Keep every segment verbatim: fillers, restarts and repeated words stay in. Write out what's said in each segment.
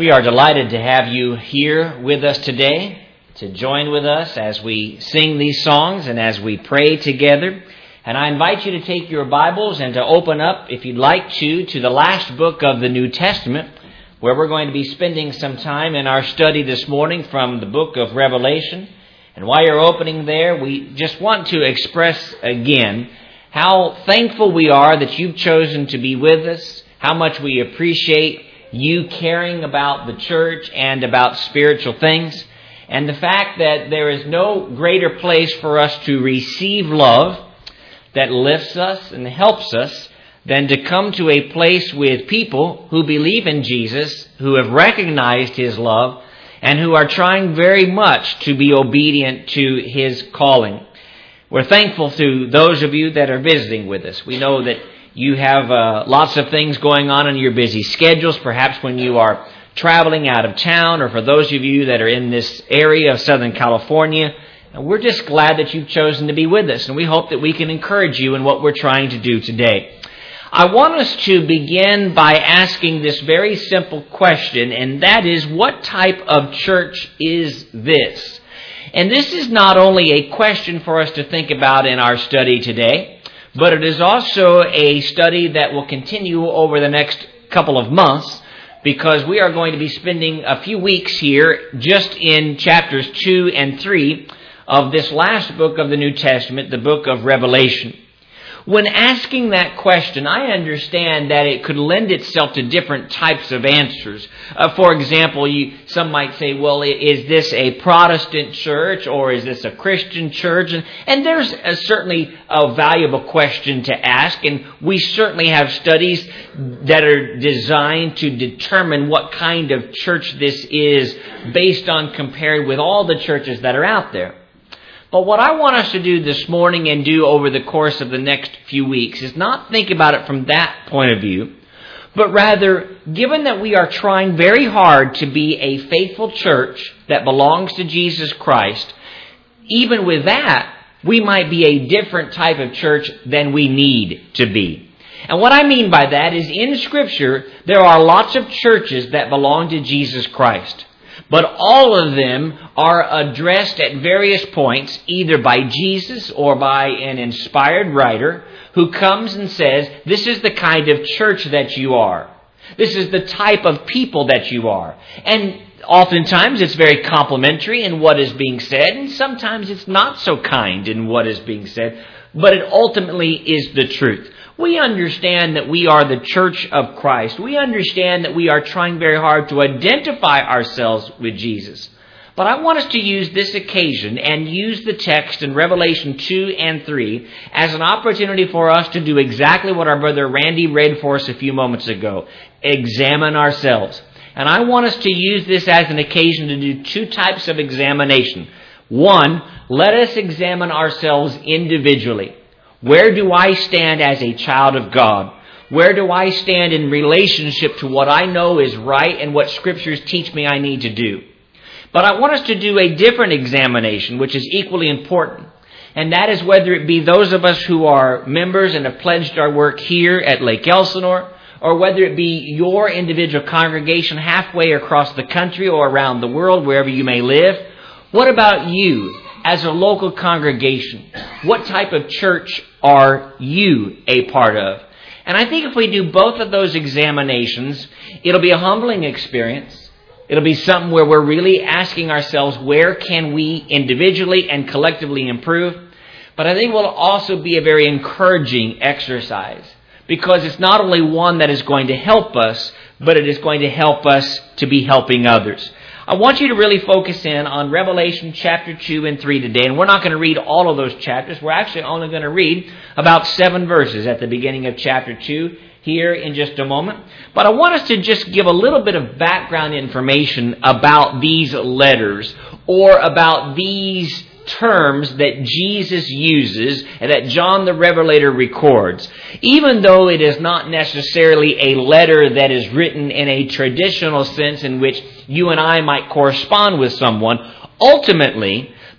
We are delighted to have you here with us today, to join with us as we sing these songs and as we pray together. And I invite you to take your Bibles and to open up, if you'd like to, to the last book of the New Testament, where we're going to be spending some time in our study this morning from the book of Revelation. And while you're opening there, we just want to express again how thankful we are that you've chosen to be with us, how much we appreciate you caring about the church and about spiritual things, and the fact that there is no greater place for us to receive love that lifts us and helps us than to come to a place with people who believe in Jesus, who have recognized His love, and who are trying very much to be obedient to His calling. We're thankful to those of you that are visiting with us. We know that you have uh, lots of things going on in your busy schedules, perhaps when you are traveling out of town, or for those of you that are in this area of Southern California. And we're just glad that you've chosen to be with us, and we hope that we can encourage you in what we're trying to do today. I want us to begin by asking this very simple question, and that is, what type of church is this? And this is not only a question for us to think about in our study today, but it is also a study that will continue over the next couple of months, because we are going to be spending a few weeks here just in chapters two and three of this last book of the New Testament, the book of Revelation. When asking that question, I understand that it could lend itself to different types of answers. Uh, for example, you, some might say, well, is this a Protestant church or is this a Christian church? And, and there's a, certainly a valuable question to ask, and we certainly have studies that are designed to determine what kind of church this is based on compared with all the churches that are out there. But what I want us to do this morning and do over the course of the next few weeks is not think about it from that point of view, but rather, given that we are trying very hard to be a faithful church that belongs to Jesus Christ, even with that, we might be a different type of church than we need to be. And what I mean by that is, in Scripture, there are lots of churches that belong to Jesus Christ. But all of them are addressed at various points, either by Jesus or by an inspired writer who comes and says, this is the kind of church that you are. This is the type of people that you are. And oftentimes it's very complimentary in what is being said, and sometimes it's not so kind in what is being said, but it ultimately is the truth. We understand that we are the church of Christ. We understand that we are trying very hard to identify ourselves with Jesus. But I want us to use this occasion and use the text in Revelation two and three as an opportunity for us to do exactly what our brother Randy read for us a few moments ago. Examine ourselves. And I want us to use this as an occasion to do two types of examination. One, let us examine ourselves individually. Where do I stand as a child of God? Where do I stand in relationship to what I know is right and what Scriptures teach me I need to do? But I want us to do a different examination, which is equally important. And that is whether it be those of us who are members and have pledged our work here at Lake Elsinore, or whether it be your individual congregation halfway across the country or around the world, wherever you may live. What about you? As a local congregation, what type of church are you a part of? And I think if we do both of those examinations, it'll be a humbling experience. It'll be something where we're really asking ourselves, where can we individually and collectively improve? But I think it will also be a very encouraging exercise, because it's not only one that is going to help us, but it is going to help us to be helping others. I want you to really focus in on Revelation chapter two and three today. And we're not going to read all of those chapters. We're actually only going to read about seven verses at the beginning of chapter two here in just a moment. But I want us to just give a little bit of background information about these letters, or about these terms that Jesus uses and that John the Revelator records. Even though it is not necessarily a letter that is written in a traditional sense in which you and I might correspond with someone, ultimately,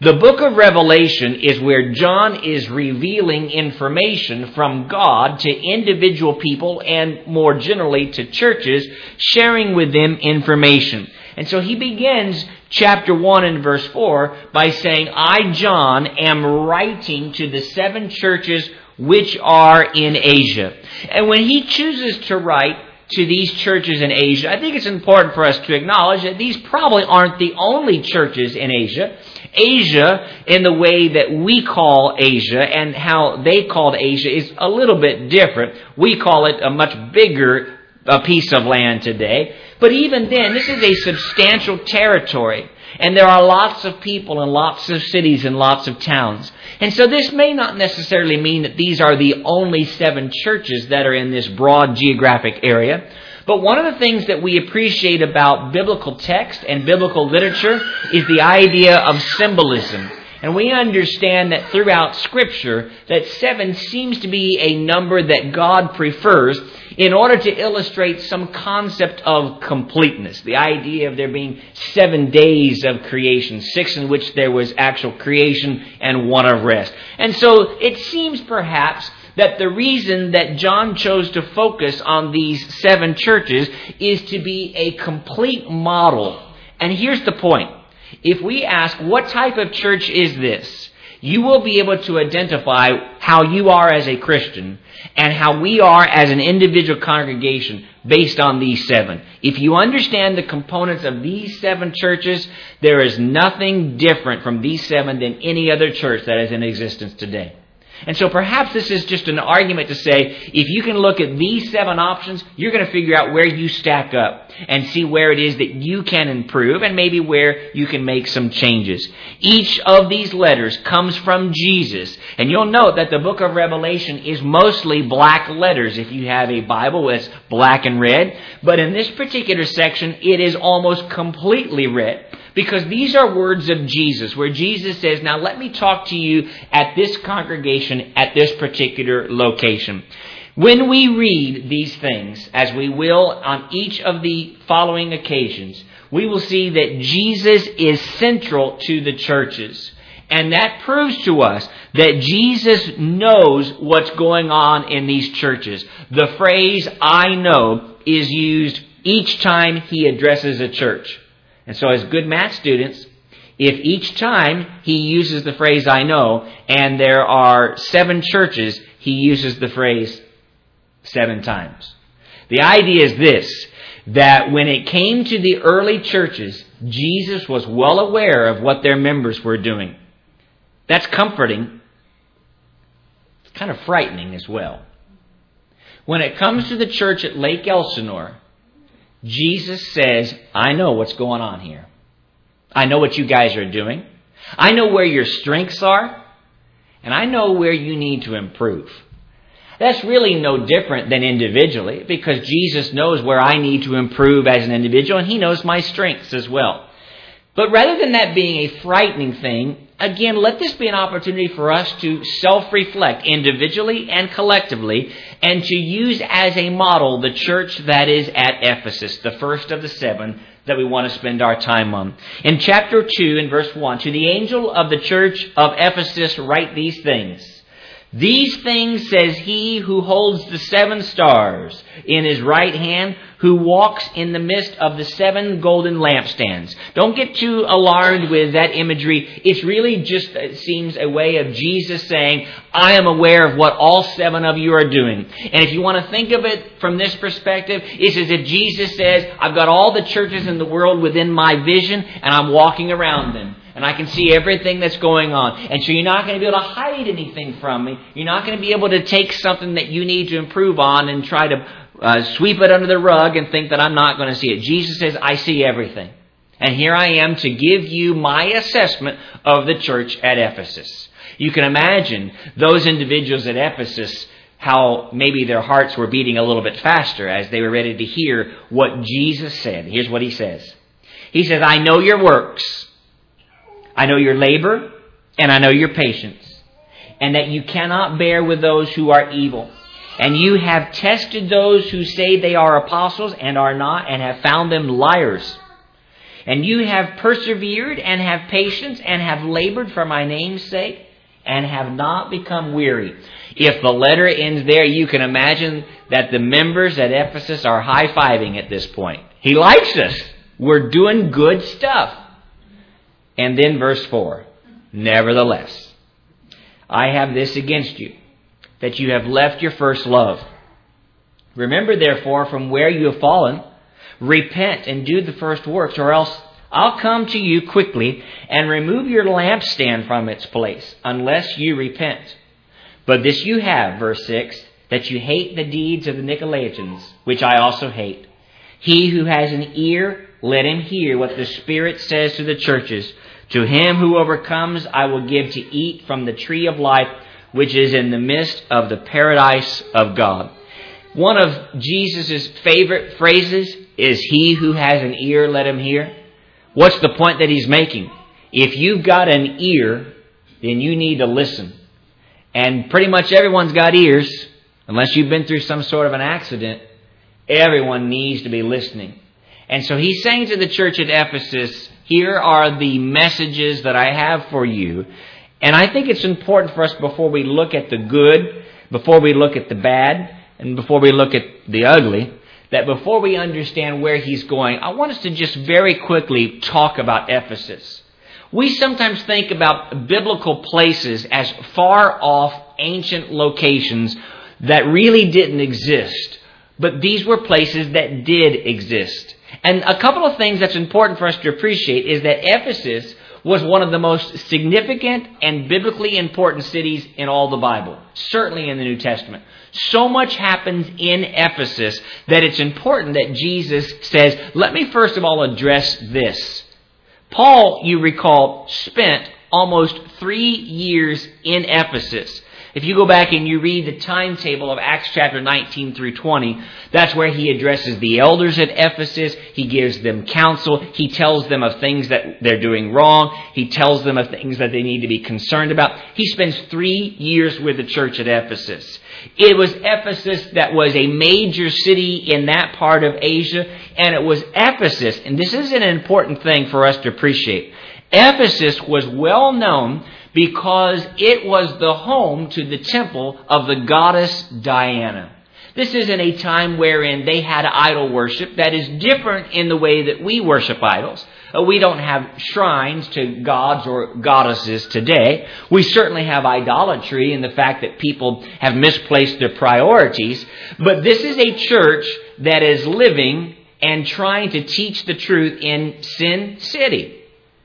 The book of Revelation is where John is revealing information from God to individual people and more generally to churches, sharing with them information. And so he begins chapter one and verse four by saying, I, John, am writing to the seven churches which are in Asia. And when he chooses to write to these churches in Asia, I think it's important for us to acknowledge that these probably aren't the only churches in Asia. Asia, in the way that we call Asia and how they called Asia, is a little bit different. We call it a much bigger a piece of land today. But even then, this is a substantial territory. And there are lots of people and lots of cities and lots of towns. And so this may not necessarily mean that these are the only seven churches that are in this broad geographic area. But one of the things that we appreciate about biblical text and biblical literature is the idea of symbolism. And we understand that throughout Scripture that seven seems to be a number that God prefers in order to illustrate some concept of completeness. The idea of there being seven days of creation, six in which there was actual creation and one of rest. And so it seems perhaps that the reason that John chose to focus on these seven churches is to be a complete model. And here's the point. If we ask, what type of church is this? You will be able to identify how you are as a Christian and how we are as an individual congregation based on these seven. If you understand the components of these seven churches, there is nothing different from these seven than any other church that is in existence today. And so perhaps this is just an argument to say, if you can look at these seven options, you're going to figure out where you stack up and see where it is that you can improve and maybe where you can make some changes. Each of these letters comes from Jesus. And you'll note that the book of Revelation is mostly black letters. If you have a Bible, it's black and red. But in this particular section, it is almost completely red. Because these are words of Jesus, where Jesus says, now let me talk to you at this congregation, at this particular location. When we read these things, as we will on each of the following occasions, we will see that Jesus is central to the churches. And that proves to us that Jesus knows what's going on in these churches. The phrase, I know, is used each time he addresses a church. And so as good math students, if each time he uses the phrase, I know, and there are seven churches, he uses the phrase seven times. The idea is this, that when it came to the early churches, Jesus was well aware of what their members were doing. That's comforting. It's kind of frightening as well. When it comes to the church at Lake Elsinore, Jesus says, I know what's going on here. I know what you guys are doing. I know where your strengths are. And I know where you need to improve. That's really no different than individually, because Jesus knows where I need to improve as an individual, and He knows my strengths as well. But rather than that being a frightening thing, again, let this be an opportunity for us to self-reflect individually and collectively and to use as a model the church that is at Ephesus, the first of the seven that we want to spend our time on. In chapter two, in verse one, to the angel of the church of Ephesus write these things. These things says he who holds the seven stars in his right hand, who walks in the midst of the seven golden lampstands. Don't get too alarmed with that imagery. It's really just, it seems, a way of Jesus saying, I am aware of what all seven of you are doing. And if you want to think of it from this perspective, it's as if Jesus says, I've got all the churches in the world within my vision, and I'm walking around them. And I can see everything that's going on. And so you're not going to be able to hide anything from me. You're not going to be able to take something that you need to improve on and try to uh, sweep it under the rug and think that I'm not going to see it. Jesus says, I see everything. And here I am to give you my assessment of the church at Ephesus. You can imagine those individuals at Ephesus, how maybe their hearts were beating a little bit faster as they were ready to hear what Jesus said. Here's what He says. He says, I know your works. I know your labor, and I know your patience, and that you cannot bear with those who are evil. And you have tested those who say they are apostles and are not, and have found them liars. And you have persevered and have patience and have labored for my name's sake and have not become weary. If the letter ends there, you can imagine that the members at Ephesus are high-fiving at this point. He likes us. We're doing good stuff. And then verse four. Nevertheless, I have this against you, that you have left your first love. Remember, therefore, from where you have fallen, repent and do the first works, or else I'll come to you quickly and remove your lampstand from its place, unless you repent. But this you have, verse six, that you hate the deeds of the Nicolaitans, which I also hate. He who has an ear, let him hear what the Spirit says to the churches. To him who overcomes, I will give to eat from the tree of life, which is in the midst of the paradise of God. One of Jesus' favorite phrases is, he who has an ear, let him hear. What's the point that he's making? If you've got an ear, then you need to listen. And pretty much everyone's got ears, unless you've been through some sort of an accident. Everyone needs to be listening. And so he's saying to the church at Ephesus, here are the messages that I have for you. And I think it's important for us, before we look at the good, before we look at the bad, and before we look at the ugly, that before we understand where he's going, I want us to just very quickly talk about Ephesus. We sometimes think about biblical places as far off ancient locations that really didn't exist. But these were places that did exist. And a couple of things that's important for us to appreciate is that Ephesus was one of the most significant and biblically important cities in all the Bible, certainly in the New Testament. So much happens in Ephesus that it's important that Jesus says, let me first of all address this. Paul, you recall, spent almost three years in Ephesus. If you go back and you read the timetable of Acts chapter nineteen through twenty, that's where he addresses the elders at Ephesus. He gives them counsel. He tells them of things that they're doing wrong. He tells them of things that they need to be concerned about. He spends three years with the church at Ephesus. It was Ephesus that was a major city in that part of Asia, and it was Ephesus, and this is an important thing for us to appreciate. Ephesus was well known because it was the home to the temple of the goddess Diana. This is in a time wherein they had idol worship that is different in the way that we worship idols. Uh, we don't have shrines to gods or goddesses today. We certainly have idolatry in the fact that people have misplaced their priorities. But this is a church that is living and trying to teach the truth in Sin City.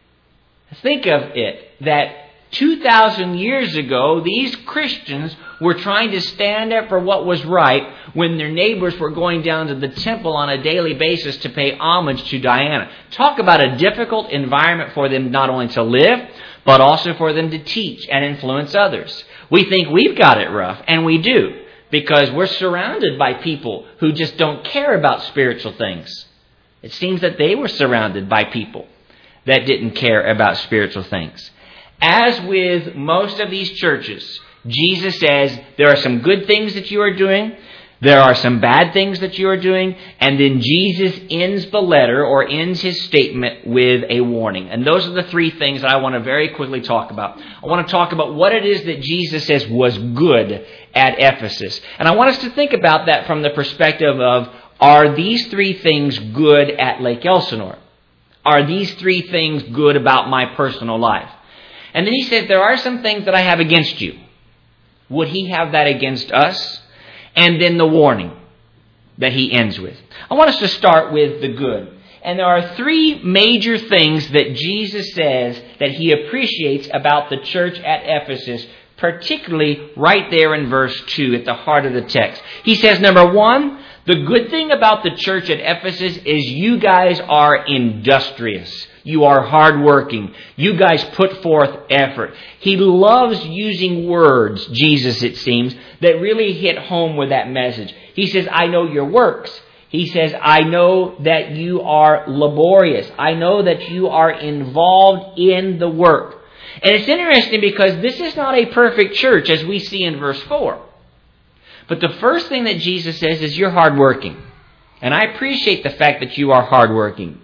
Think of it, that two thousand years ago, these Christians were trying to stand up for what was right when their neighbors were going down to the temple on a daily basis to pay homage to Diana. Talk about a difficult environment for them not only to live, but also for them to teach and influence others. We think we've got it rough, and we do, because we're surrounded by people who just don't care about spiritual things. It seems that they were surrounded by people that didn't care about spiritual things. As with most of these churches, Jesus says there are some good things that you are doing, there are some bad things that you are doing, and then Jesus ends the letter or ends his statement with a warning. And those are the three things that I want to very quickly talk about. I want to talk about what it is that Jesus says was good at Ephesus. And I want us to think about that from the perspective of, are these three things good at Lake Elsinore? Are these three things good about my personal life? And then he says, there are some things that I have against you. Would he have that against us? And then the warning that he ends with. I want us to start with the good. And there are three major things that Jesus says that he appreciates about the church at Ephesus, particularly right there in verse two at the heart of the text. He says, number one, the good thing about the church at Ephesus is you guys are industrious. You are hardworking. You guys put forth effort. He loves using words, Jesus it seems, that really hit home with that message. He says, I know your works. He says, I know that you are laborious. I know that you are involved in the work. And it's interesting because this is not a perfect church as we see in verse four. But the first thing that Jesus says is you're hardworking. And I appreciate the fact that you are hardworking.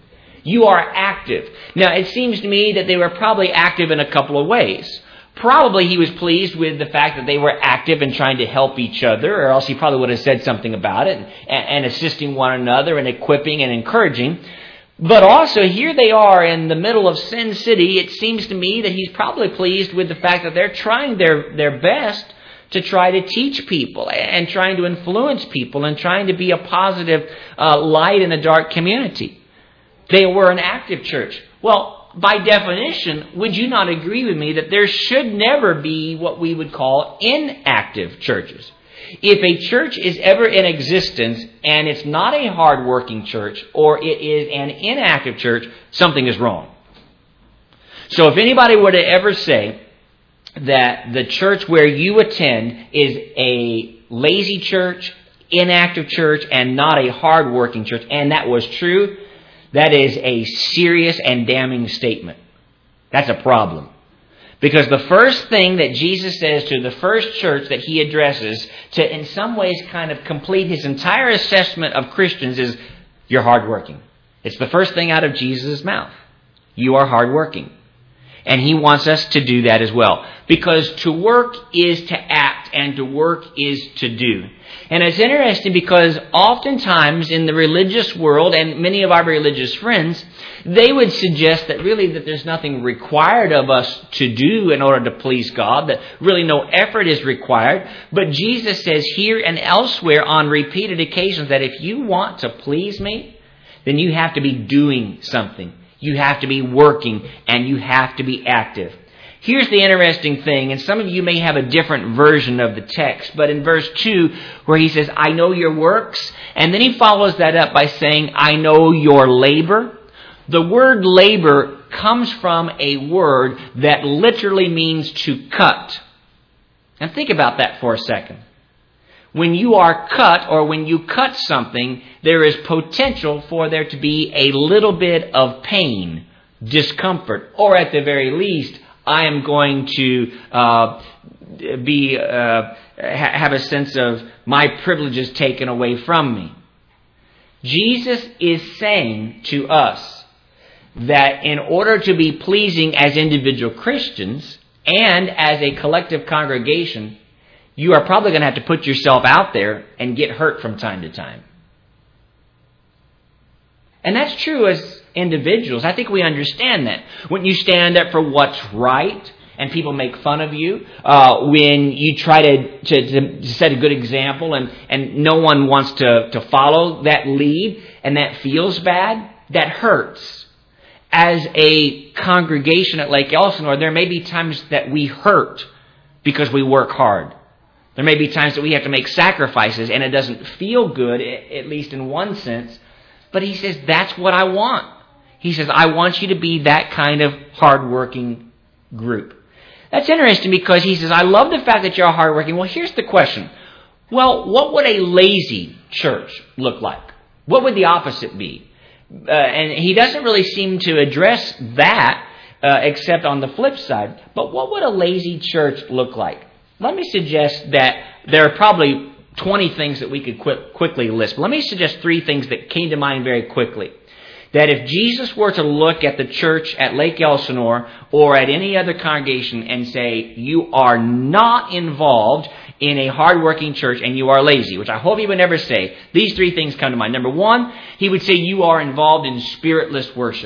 You are active. Now, it seems to me that they were probably active in a couple of ways. Probably he was pleased with the fact that they were active in trying to help each other, or else he probably would have said something about it, and, and assisting one another and equipping and encouraging. But also, here they are in the middle of Sin City. It seems to me that he's probably pleased with the fact that they're trying their, their best to try to teach people and trying to influence people and trying to be a positive uh, light in a dark community. They were an active church. Well, by definition, would you not agree with me that there should never be what we would call inactive churches? If a church is ever in existence and it's not a hard-working church or it is an inactive church, something is wrong. So if anybody were to ever say that the church where you attend is a lazy church, inactive church, and not a hard-working church, and that was true, that is a serious and damning statement. That's a problem. Because the first thing that Jesus says to the first church that he addresses to in some ways kind of complete his entire assessment of Christians is, you're hardworking. It's the first thing out of Jesus' mouth. You are hardworking. And he wants us to do that as well. Because to work is to act and to work is to do. And it's interesting because oftentimes in the religious world and many of our religious friends, they would suggest that really that there's nothing required of us to do in order to please God, that really no effort is required. But Jesus says here and elsewhere on repeated occasions that if you want to please me, then you have to be doing something. You have to be working and you have to be active. Here's the interesting thing, and some of you may have a different version of the text, but in verse two, where he says, I know your works, and then he follows that up by saying, I know your labor. The word labor comes from a word that literally means to cut. And think about that for a second. When you are cut, or when you cut something, there is potential for there to be a little bit of pain, discomfort, or at the very least, I am going to uh, be uh, ha- have a sense of my privileges taken away from me. Jesus is saying to us that in order to be pleasing as individual Christians and as a collective congregation, you are probably going to have to put yourself out there and get hurt from time to time. And that's true as individuals. I think we understand that. When you stand up for what's right and people make fun of you, uh, when you try to, to, to set a good example and, and no one wants to, to follow that lead and that feels bad, that hurts. As a congregation at Lake Elsinore, there may be times that we hurt because we work hard. There may be times that we have to make sacrifices and it doesn't feel good, at least in one sense. But he says, that's what I want. He says, I want you to be that kind of hardworking group. That's interesting because he says, I love the fact that you're hardworking. Well, here's the question. Well, what would a lazy church look like? What would the opposite be? Uh, and he doesn't really seem to address that uh, except on the flip side. But what would a lazy church look like? Let me suggest that there are probably twenty things that we could quick, quickly list. But let me suggest three things that came to mind very quickly. That if Jesus were to look at the church at Lake Elsinore or at any other congregation and say, you are not involved in a hardworking church and you are lazy, which I hope he would never say, these three things come to mind. Number one, he would say you are involved in spiritless worship.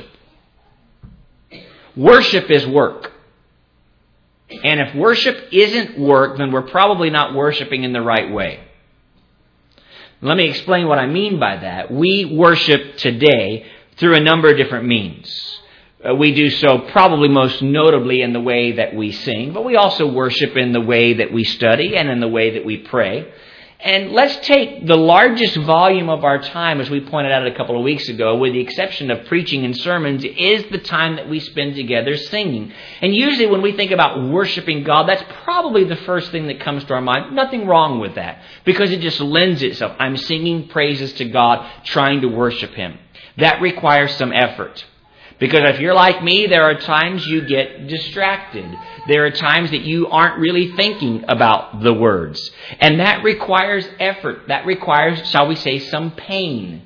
Worship is work. And if worship isn't work, then we're probably not worshiping in the right way. Let me explain what I mean by that. We worship today through a number of different means. Uh, we do so probably most notably in the way that we sing, but we also worship in the way that we study and in the way that we pray. And let's take the largest volume of our time, as we pointed out a couple of weeks ago, with the exception of preaching and sermons, is the time that we spend together singing. And usually when we think about worshiping God, that's probably the first thing that comes to our mind. Nothing wrong with that, because it just lends itself. I'm singing praises to God, trying to worship Him. That requires some effort. Because if you're like me, there are times you get distracted. There are times that you aren't really thinking about the words. And that requires effort. That requires, shall we say, some pain.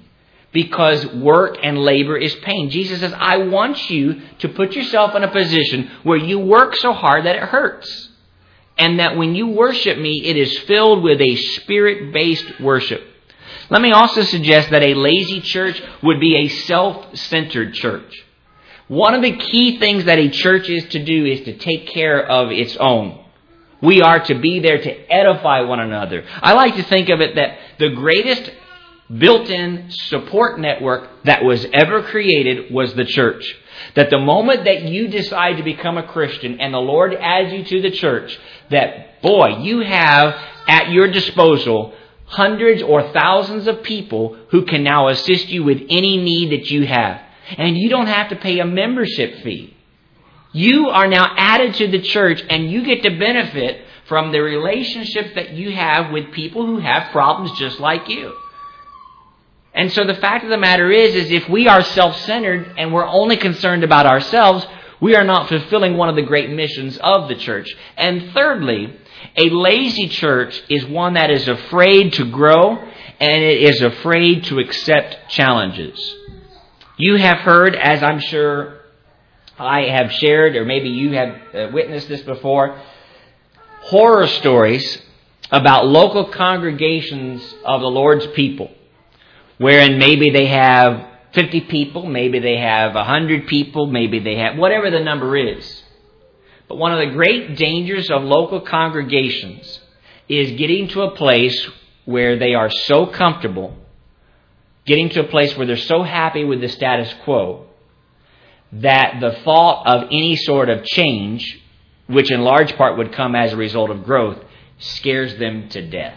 because work and labor is pain. Jesus says, I want you to put yourself in a position where you work so hard that it hurts. And that when you worship me, it is filled with a spirit-based worship. Let me also suggest that a lazy church would be a self-centered church. One of the key things that a church is to do is to take care of its own. We are to be there to edify one another. I like to think of it that the greatest built-in support network that was ever created was the church. That the moment that you decide to become a Christian and the Lord adds you to the church, that, boy, you have at your disposal hundreds or thousands of people who can now assist you with any need that you have. And you don't have to pay a membership fee. You are now added to the church and you get to benefit from the relationships that you have with people who have problems just like you. And so the fact of the matter is, is if we are self-centered and we're only concerned about ourselves, we are not fulfilling one of the great missions of the church. And thirdly, a lazy church is one that is afraid to grow and it is afraid to accept challenges. You have heard, as I'm sure I have shared, or maybe you have uh, witnessed this before, horror stories about local congregations of the Lord's people, wherein maybe they have fifty people, maybe they have one hundred people, maybe they have whatever the number is. But one of the great dangers of local congregations is getting to a place where they are so comfortable, getting to a place where they're so happy with the status quo, that the thought of any sort of change, which in large part would come as a result of growth, scares them to death.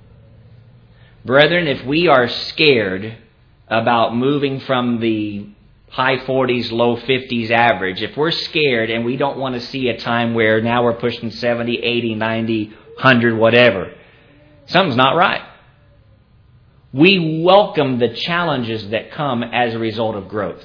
Brethren, if we are scared about moving from the high forties, low fifties average, if we're scared and we don't want to see a time where now we're pushing seventy, eighty, ninety, one hundred, whatever, something's not right. We welcome the challenges that come as a result of growth.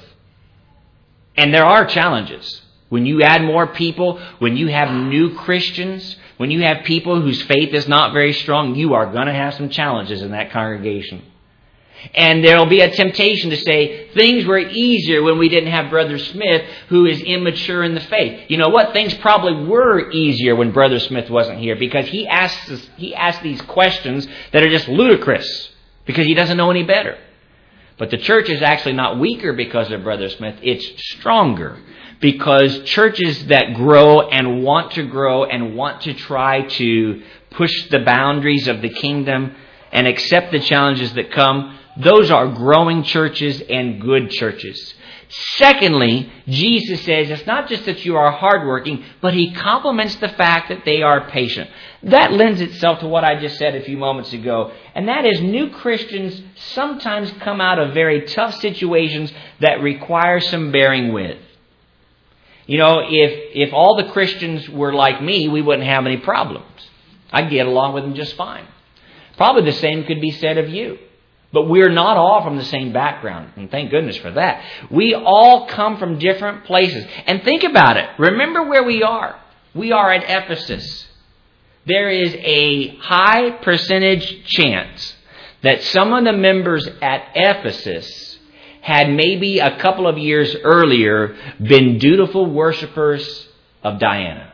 And there are challenges. When you add more people, when you have new Christians, when you have people whose faith is not very strong, you are going to have some challenges in that congregation. And there will be a temptation to say, things were easier when we didn't have Brother Smith, who is immature in the faith. You know what? Things probably were easier when Brother Smith wasn't here, because he asks us, he asks these questions that are just ludicrous, because he doesn't know any better. But the church is actually not weaker because of Brother Smith. It's stronger because churches that grow and want to grow and want to try to push the boundaries of the kingdom and accept the challenges that come, those are growing churches and good churches. Secondly, Jesus says it's not just that you are hardworking, but He compliments the fact that they are patient. That lends itself to what I just said a few moments ago, and that is new Christians sometimes come out of very tough situations that require some bearing with. You know, if if all the Christians were like me, we wouldn't have any problems. I'd get along with them just fine. Probably the same could be said of you. But we're not all from the same background, and thank goodness for that. We all come from different places. And think about it. Remember where we are. We are at Ephesus. There is a high percentage chance that some of the members at Ephesus had maybe a couple of years earlier been dutiful worshipers of Diana.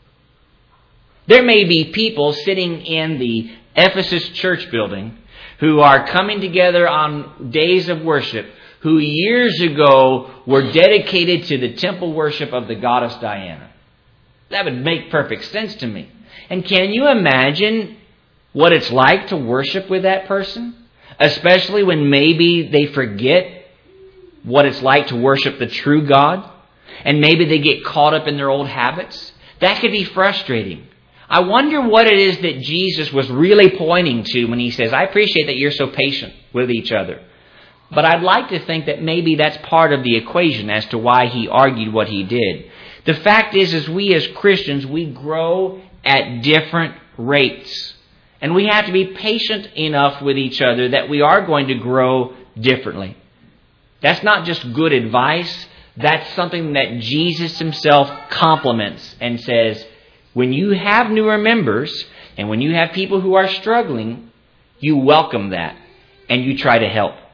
There may be people sitting in the Ephesus church building who are coming together on days of worship, who years ago were dedicated to the temple worship of the goddess Diana. That would make perfect sense to me. And can you imagine what it's like to worship with that person? Especially when maybe they forget what it's like to worship the true God, and maybe they get caught up in their old habits. That could be frustrating. I wonder what it is that Jesus was really pointing to when He says, I appreciate that you're so patient with each other. But I'd like to think that maybe that's part of the equation as to why He argued what He did. The fact is, is we as Christians, we grow at different rates. And we have to be patient enough with each other that we are going to grow differently. That's not just good advice. That's something that Jesus Himself compliments and says, when you have newer members and when you have people who are struggling, you welcome that and you try to help.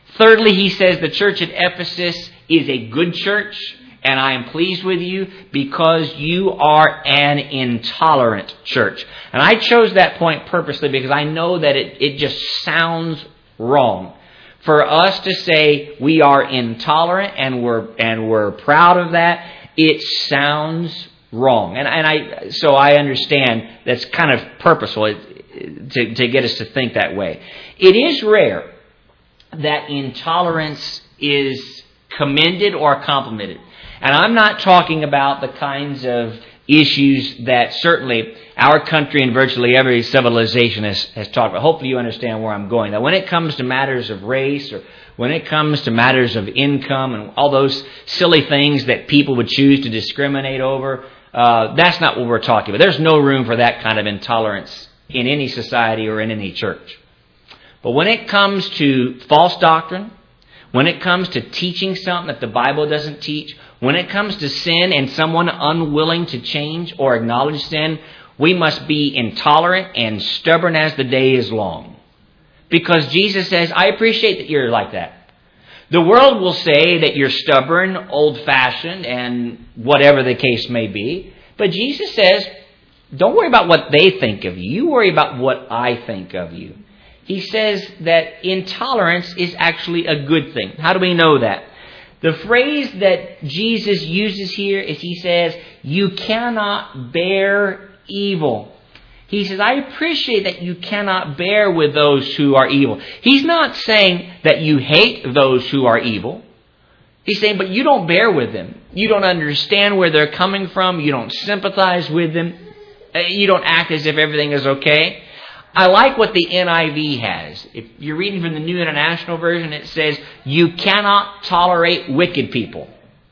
Thirdly, he says the church at Ephesus is a good church, and I am pleased with you because you are an intolerant church. And I chose that point purposely because I know that it, it just sounds wrong. For us to say we are intolerant and we're and we're proud of that, it sounds wrong. And and I so I understand that's kind of purposeful to, to get us to think that way. It is rare that intolerance is commended or complimented. And I'm not talking about the kinds of issues that certainly our country and virtually every civilization has, has talked about. Hopefully you understand where I'm going. That when it comes to matters of race or when it comes to matters of income and all those silly things that people would choose to discriminate over, uh, that's not what we're talking about. There's no room for that kind of intolerance in any society or in any church. But when it comes to false doctrine, when it comes to teaching something that the Bible doesn't teach, when it comes to sin and someone unwilling to change or acknowledge sin, we must be intolerant and stubborn as the day is long. Because Jesus says, I appreciate that you're like that. The world will say that you're stubborn, old-fashioned, and whatever the case may be. But Jesus says, don't worry about what they think of you. You worry about what I think of you. He says that intolerance is actually a good thing. How do we know that? The phrase that Jesus uses here is he says, you cannot bear evil. He says, I appreciate that you cannot bear with those who are evil. He's not saying that you hate those who are evil. He's saying, but you don't bear with them. You don't understand where they're coming from. You don't sympathize with them. You don't act as if everything is okay. I like what the N I V has. If you're reading from the New International Version, it says, you cannot tolerate wicked people.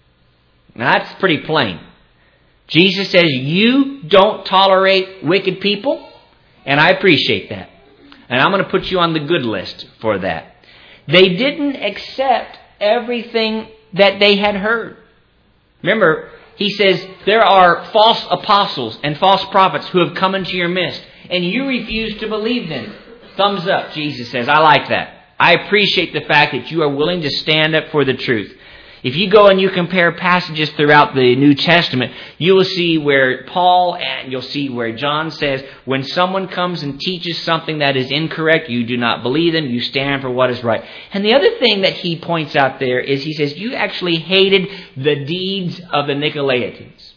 Now that's pretty plain. Jesus says, you don't tolerate wicked people, and I appreciate that. And I'm going to put you on the good list for that. They didn't accept everything that they had heard. Remember, he says, there are false apostles and false prophets who have come into your midst, and you refuse to believe them. Thumbs up, Jesus says. I like that. I appreciate the fact that you are willing to stand up for the truth. If you go and you compare passages throughout the New Testament, you will see where Paul and you'll see where John says, when someone comes and teaches something that is incorrect, you do not believe them, you stand for what is right. And the other thing that he points out there is he says, you actually hated the deeds of the Nicolaitans.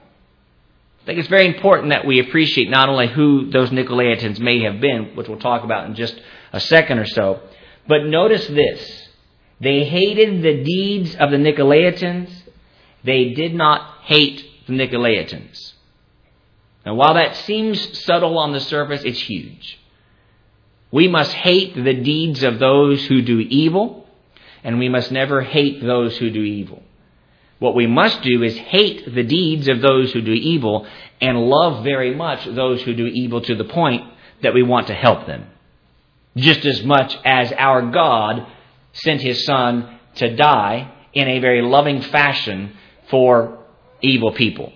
I think it's very important that we appreciate not only who those Nicolaitans may have been, which we'll talk about in just a second or so, but notice this. They hated the deeds of the Nicolaitans. They did not hate the Nicolaitans. Now, while that seems subtle on the surface, it's huge. We must hate the deeds of those who do evil, and we must never hate those who do evil. What we must do is hate the deeds of those who do evil and love very much those who do evil to the point that we want to help them. Just as much as our God sent His Son to die in a very loving fashion for evil people.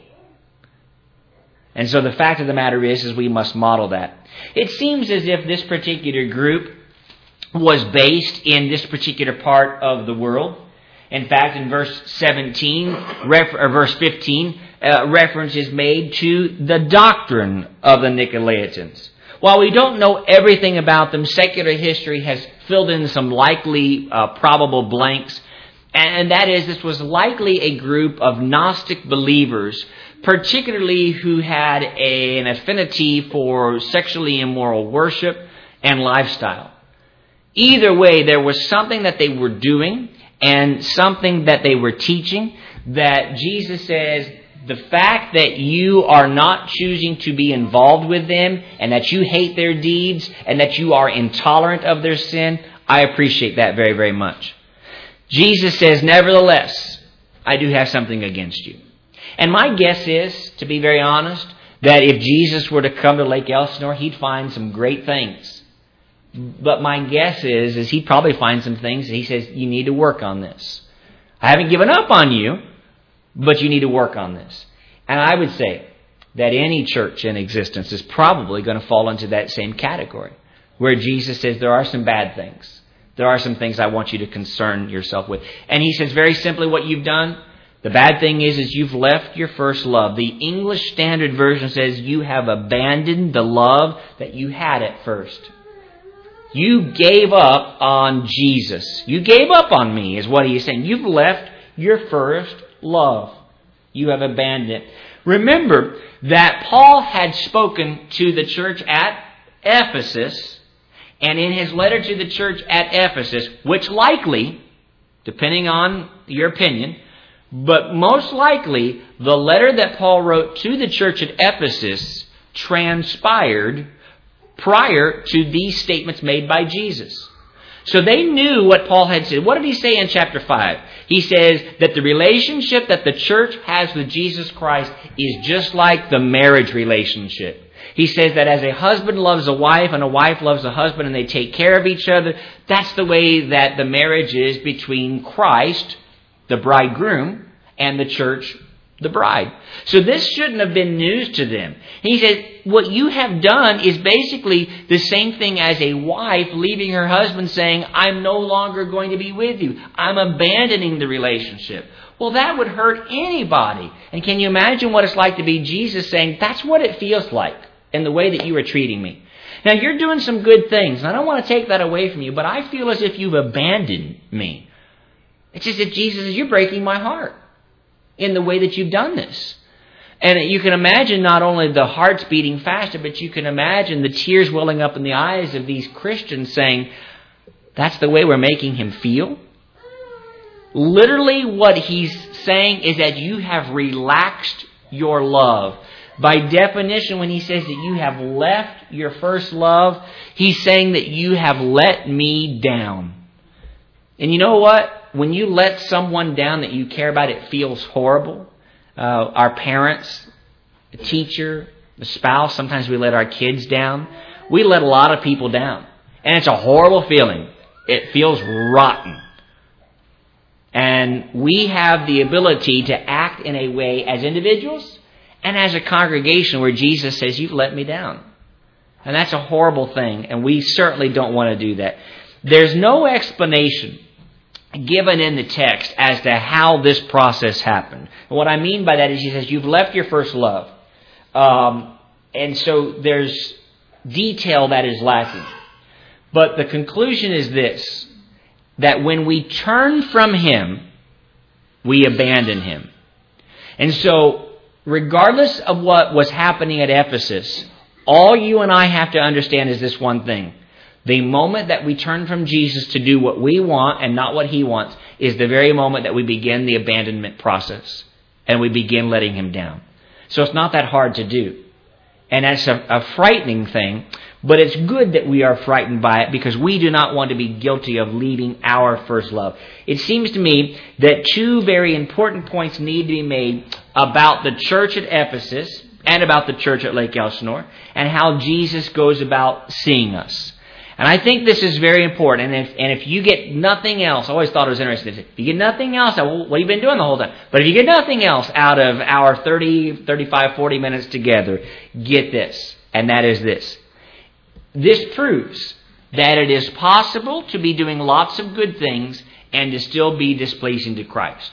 And so the fact of the matter is, is we must model that. It seems as if this particular group was based in this particular part of the world. In fact, in verse seventeen, or verse fifteen, uh, reference is made to the doctrine of the Nicolaitans. While we don't know everything about them, secular history has filled in some likely uh, probable blanks. And that is, this was likely a group of Gnostic believers, particularly who had a, an affinity for sexually immoral worship and lifestyle. Either way, there was something that they were doing and something that they were teaching that Jesus says, the fact that you are not choosing to be involved with them and that you hate their deeds and that you are intolerant of their sin, I appreciate that very, very much. Jesus says, nevertheless, I do have something against you. And my guess is, to be very honest, that if Jesus were to come to Lake Elsinore, he'd find some great things. But my guess is, is he'd probably find some things that he says, you need to work on this. I haven't given up on you, but you need to work on this. And I would say that any church in existence is probably going to fall into that same category, where Jesus says there are some bad things there are some things I want you to concern yourself with. And he says very simply what you've done. The bad thing is, is you've left your first love. The English Standard Version says you have abandoned the love that you had at first. You gave up on Jesus. You gave up on me, is what he is saying. You've left your first love. You have abandoned it. Remember that Paul had spoken to the church at Ephesus, and in his letter to the church at Ephesus, which likely, depending on your opinion, but most likely the letter that Paul wrote to the church at Ephesus transpired prior to these statements made by Jesus. So they knew what Paul had said. What did he say in chapter five? He says that the relationship that the church has with Jesus Christ is just like the marriage relationship. He says that as a husband loves a wife and a wife loves a husband and they take care of each other, that's the way that the marriage is between Christ, the bridegroom, and the church, the bride. So this shouldn't have been news to them. He says, what you have done is basically the same thing as a wife leaving her husband saying, I'm no longer going to be with you. I'm abandoning the relationship. Well, that would hurt anybody. And can you imagine what it's like to be Jesus saying, that's what it feels like in the way that you are treating me. Now, you're doing some good things, and I don't want to take that away from you, but I feel as if you've abandoned me. It's as if Jesus says, you're breaking my heart in the way that you've done this. And you can imagine not only the hearts beating faster, but you can imagine the tears welling up in the eyes of these Christians saying, that's the way we're making him feel? Literally what he's saying is that you have relaxed your love. By definition, when he says that you have left your first love, he's saying that you have let me down. And you know what? When you let someone down that you care about, it feels horrible. Uh, our parents, the teacher, the spouse, sometimes we let our kids down. We let a lot of people down. And it's a horrible feeling. It feels rotten. And we have the ability to act in a way as individuals and as a congregation where Jesus says, you've let me down. And that's a horrible thing. And we certainly don't want to do that. There's no explanation given in the text as to how this process happened. And what I mean by that is he says, you've left your first love. Um, and so there's detail that is lacking. But the conclusion is this, that when we turn from him, we abandon him. And so regardless of what was happening at Ephesus, all you and I have to understand is this one thing. The moment that we turn from Jesus to do what we want and not what he wants is the very moment that we begin the abandonment process and we begin letting him down. So it's not that hard to do. And that's a, a frightening thing, but it's good that we are frightened by it because we do not want to be guilty of leaving our first love. It seems to me that two very important points need to be made about the church at Ephesus and about the church at Lake Elsinore and how Jesus goes about seeing us. And I think this is very important. And if, and if you get nothing else, I always thought it was interesting. If you get nothing else, what have you been doing the whole time? But if you get nothing else out of our thirty, thirty-five, forty minutes together, get this. And that is this. This proves that it is possible to be doing lots of good things and to still be displeasing to Christ.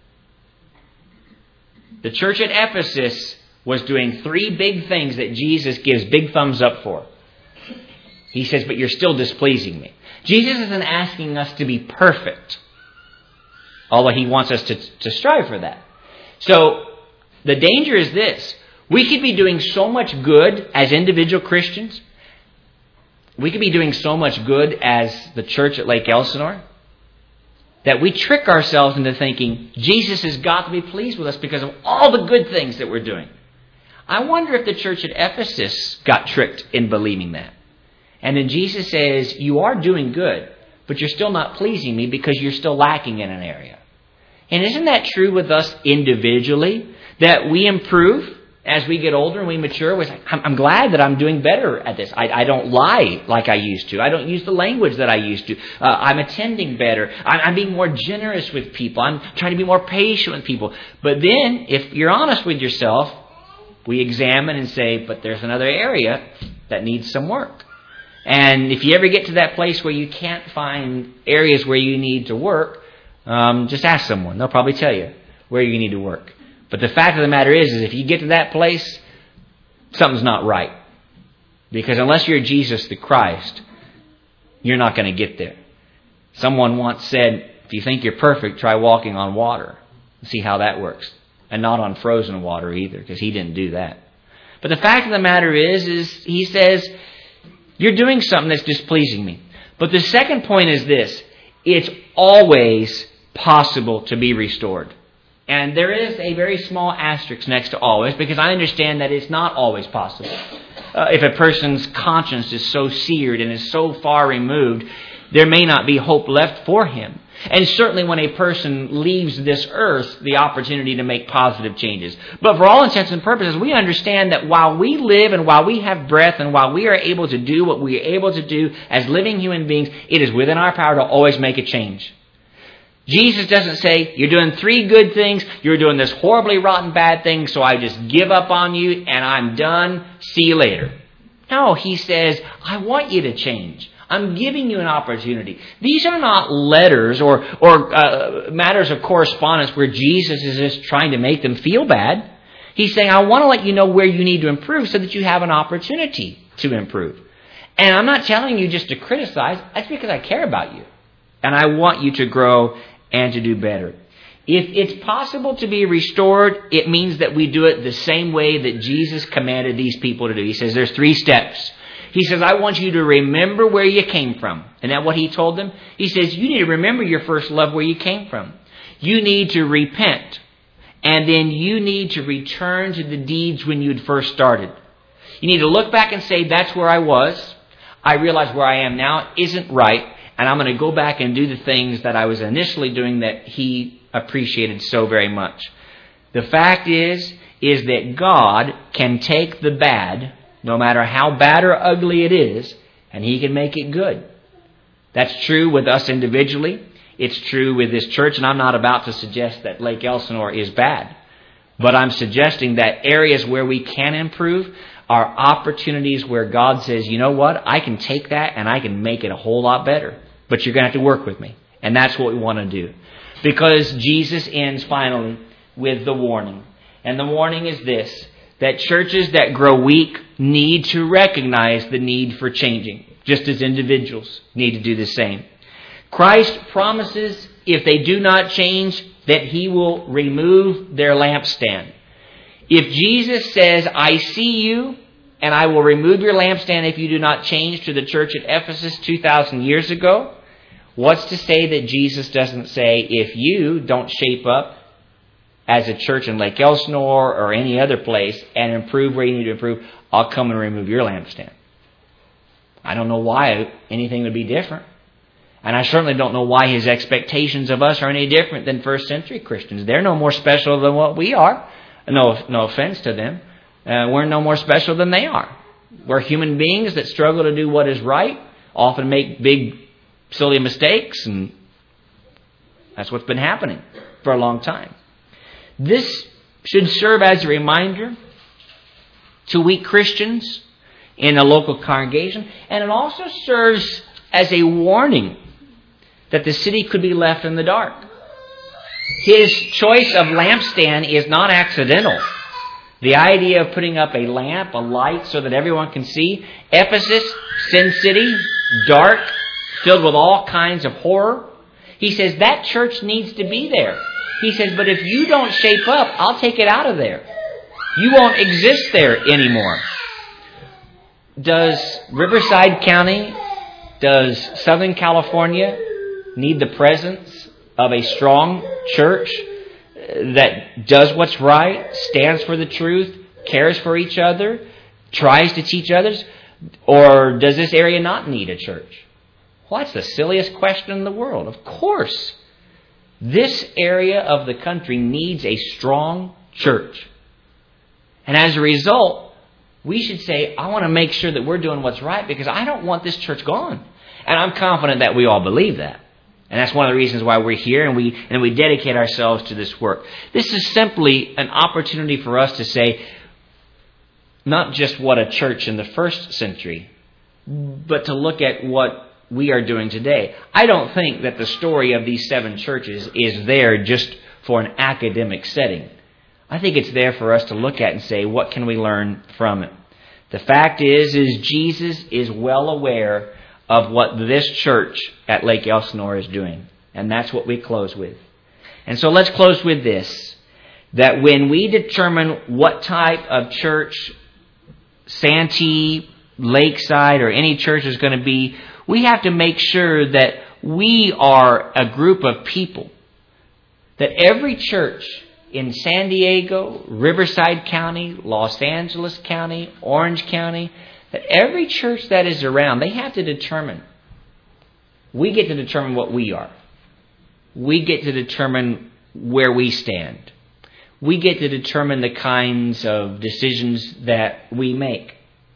The church at Ephesus was doing three big things that Jesus gives big thumbs up for. He says, but you're still displeasing me. Jesus isn't asking us to be perfect, although he wants us to, to strive for that. So the danger is this. We could be doing so much good as individual Christians. We could be doing so much good as the church at Lake Elsinore that we trick ourselves into thinking Jesus has got to be pleased with us because of all the good things that we're doing. I wonder if the church at Ephesus got tricked in believing that. And then Jesus says, you are doing good, but you're still not pleasing me because you're still lacking in an area. And isn't that true with us individually? That we improve as we get older and we mature. We're like, I'm glad that I'm doing better at this. I, I don't lie like I used to. I don't use the language that I used to. Uh, I'm attending better. I'm, I'm being more generous with people. I'm trying to be more patient with people. But then, if you're honest with yourself, we examine and say, but there's another area that needs some work. And if you ever get to that place where you can't find areas where you need to work, um, just ask someone. They'll probably tell you where you need to work. But the fact of the matter is, is if you get to that place, something's not right. Because unless you're Jesus the Christ, you're not going to get there. Someone once said, if you think you're perfect, try walking on water. See how that works. And not on frozen water either, because he didn't do that. But the fact of the matter is, is he says, you're doing something that's displeasing me. But the second point is this. It's always possible to be restored. And there is a very small asterisk next to always, because I understand that it's not always possible. Uh, if a person's conscience is so seared and is so far removed, there may not be hope left for him. And certainly when a person leaves this earth, the opportunity to make positive changes. But for all intents and purposes, we understand that while we live and while we have breath and while we are able to do what we are able to do as living human beings, it is within our power to always make a change. Jesus doesn't say, you're doing three good things, you're doing this horribly rotten bad thing, so I just give up on you and I'm done, see you later. No, he says, I want you to change. I'm giving you an opportunity. These are not letters or, or uh, matters of correspondence where Jesus is just trying to make them feel bad. He's saying, I want to let you know where you need to improve so that you have an opportunity to improve. And I'm not telling you just to criticize. That's because I care about you. And I want you to grow and to do better. If it's possible to be restored, it means that we do it the same way that Jesus commanded these people to do. He says there's three steps. He says, I want you to remember where you came from. Isn't that what he told them? He says, you need to remember your first love, where you came from. You need to repent. And then you need to return to the deeds when you'd first started. You need to look back and say, that's where I was. I realize where I am now isn't right. And I'm going to go back and do the things that I was initially doing that he appreciated so very much. The fact is, is that God can take the bad, no matter how bad or ugly it is, and he can make it good. That's true with us individually. It's true with this church, and I'm not about to suggest that Lake Elsinore is bad. But I'm suggesting that areas where we can improve are opportunities where God says, you know what, I can take that and I can make it a whole lot better. But you're going to have to work with me. And that's what we want to do. Because Jesus ends finally with the warning. And the warning is this, that churches that grow weak need to recognize the need for changing, just as individuals need to do the same. Christ promises, if they do not change, that he will remove their lampstand. If Jesus says, I see you, and I will remove your lampstand if you do not change, to the church at Ephesus two thousand years ago, what's to say that Jesus doesn't say, if you don't shape up as a church in Lake Elsinore or any other place and improve where you need to improve, I'll come and remove your lampstand. I don't know why anything would be different. And I certainly don't know why his expectations of us are any different than first century Christians. They're no more special than what we are. No, no offense to them. Uh, we're no more special than they are. We're human beings that struggle to do what is right, often make big, silly mistakes, and that's what's been happening for a long time. This should serve as a reminder to weak Christians in a local congregation, and it also serves as a warning that the city could be left in the dark. His choice of lampstand is not accidental. The idea of putting up a lamp, a light, so that everyone can see. Ephesus, Sin City, dark, filled with all kinds of horror. He says that church needs to be there. He says, but if you don't shape up, I'll take it out of there. You won't exist there anymore. Does Riverside County, does Southern California need the presence of a strong church that does what's right, stands for the truth, cares for each other, tries to teach others? Or does this area not need a church? Well, that's the silliest question in the world. Of course. This area of the country needs a strong church. And as a result, we should say, I want to make sure that we're doing what's right because I don't want this church gone. And I'm confident that we all believe that. And that's one of the reasons why we're here and we and we dedicate ourselves to this work. This is simply an opportunity for us to say not just what a church in the first century but to look at what we are doing today. I don't think that the story of these seven churches is there just for an academic setting. I think it's there for us to look at and say, what can we learn from it? The fact is, is Jesus is well aware of what this church at Lake Elsinore is doing. And that's what we close with. And so let's close with this, that when we determine what type of church Santee, Lakeside, or any church is going to be, we have to make sure that we are a group of people, that every church in San Diego, Riverside County, Los Angeles County, Orange County, that every church that is around, they have to determine. We get to determine what we are. We get to determine where we stand. We get to determine the kinds of decisions that we make.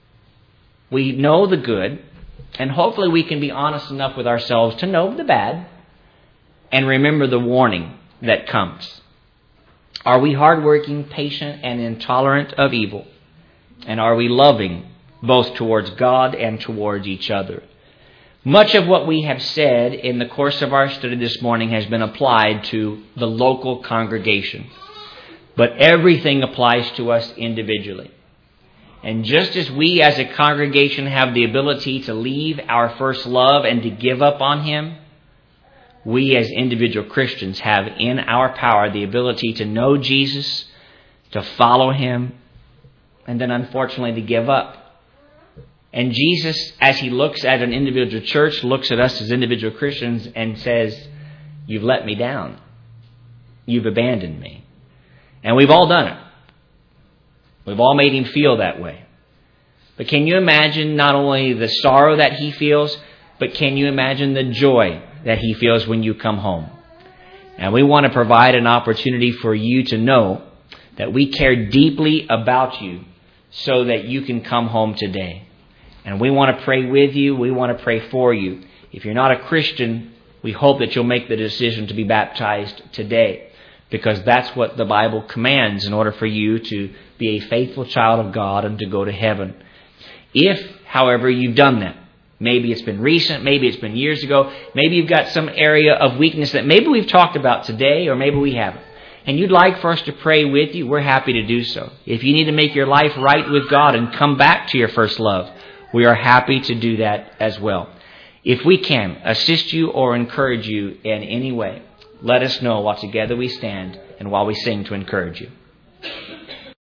We know the good, and hopefully we can be honest enough with ourselves to know the bad and remember the warning that comes. Are we hardworking, patient, and intolerant of evil? And are we loving both towards God and towards each other? Much of what we have said in the course of our study this morning has been applied to the local congregation. But everything applies to us individually. And just as we as a congregation have the ability to leave our first love and to give up on Him, we as individual Christians have in our power the ability to know Jesus, to follow Him, and then unfortunately to give up. And Jesus, as He looks at an individual church, looks at us as individual Christians and says, you've let me down. You've abandoned me. And we've all done it. We've all made Him feel that way. But can you imagine not only the sorrow that He feels, but can you imagine the joy that He feels when you come home? And we want to provide an opportunity for you to know that we care deeply about you so that you can come home today. And we want to pray with you. We want to pray for you. If you're not a Christian, we hope that you'll make the decision to be baptized today, because that's what the Bible commands in order for you to be a faithful child of God and to go to heaven. If, however, you've done that, maybe it's been recent, maybe it's been years ago, maybe you've got some area of weakness that maybe we've talked about today or maybe we haven't, and you'd like for us to pray with you, we're happy to do so. If you need to make your life right with God and come back to your first love, we are happy to do that as well. If we can assist you or encourage you in any way, let us know while together we stand and while we sing to encourage you.